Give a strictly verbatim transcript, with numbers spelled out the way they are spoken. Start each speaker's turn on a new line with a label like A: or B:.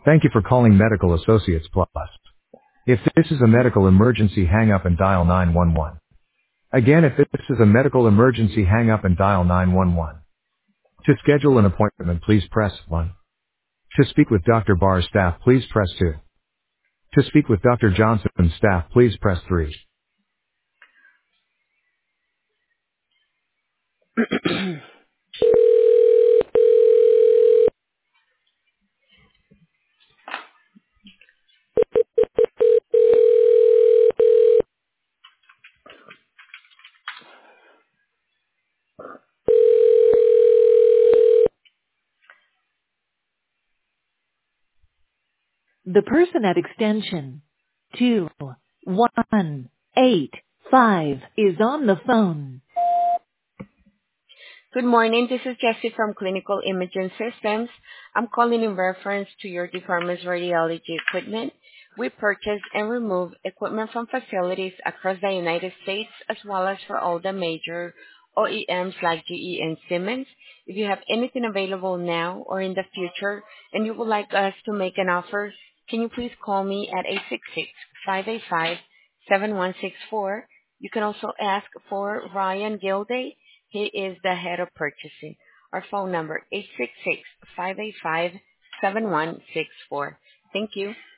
A: Thank you for calling Medical Associates Plus. If this is a medical emergency, hang up and dial nine one one. Again, if this is a medical emergency, hang up and dial nine one one. To schedule an appointment, please press one. To speak with Doctor Barr's staff, please press two. To speak with Doctor Johnson's staff, please press three.
B: The person at extension two one eight five is on the phone.
C: Good morning. This is Jessie from Clinical Imaging Systems. I'm calling in reference to your department's radiology equipment. We purchase and remove equipment from facilities across the United States as well as for all the major O E Ms like G E and Siemens. If you have anything available now or in the future and you would like us to make an offer, can you please call me at eight six six, five eight five, seven one six four. You can also ask for Ryan Gilday. He is the head of purchasing. Our phone number, eight six six, five eight five, seven one six four. Thank you.